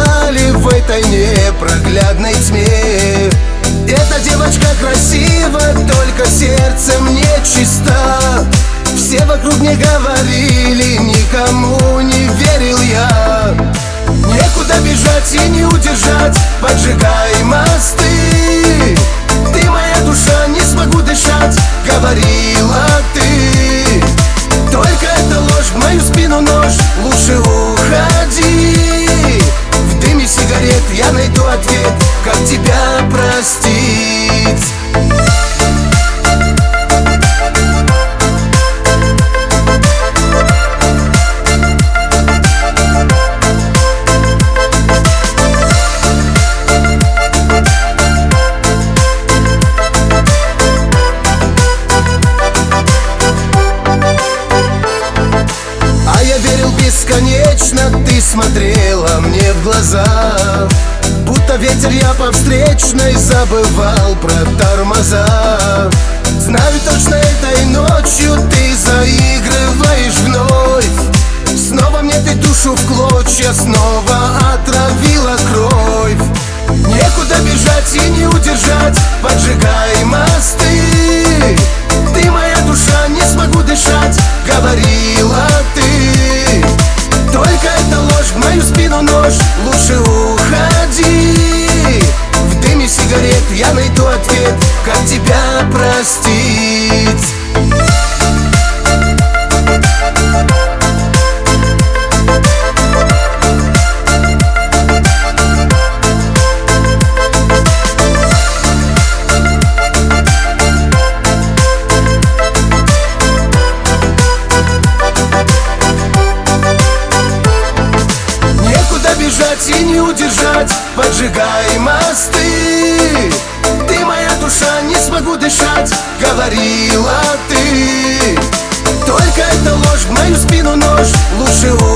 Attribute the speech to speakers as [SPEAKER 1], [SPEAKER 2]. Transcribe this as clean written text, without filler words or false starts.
[SPEAKER 1] искали в этой непроглядной тьме. Эта девочка красива, только сердцем не чиста. Все вокруг мне говорили, никому не верил я. Некуда бежать и не удержать, поджигай мосты. Ты моя душа, не смогу дышать, говорила ты. Только это ложь, в мою спину нож, лучше уходи. В дыме сигарет я найду ответ, как тебя простить. Бесконечно ты смотрела мне в глаза, будто ветер я по встречной забывал про тормоза. Знаю точно, этой ночью ты заигрываешь вновь. Снова мне ты душу в клочья, снова отравила кровь. Некуда бежать и не удержать, поджигай мосты. Ты моя душа, не смогу дышать, говорила ты. Только это ложь, в мою спину нож, лучше уходи. В дыме сигарет я найду ответ, как тебя простить. Бежать и не удержать, поджигай мосты. Ты моя душа, не смогу дышать, говорила ты. Только это ложь, в мою спину нож, лучше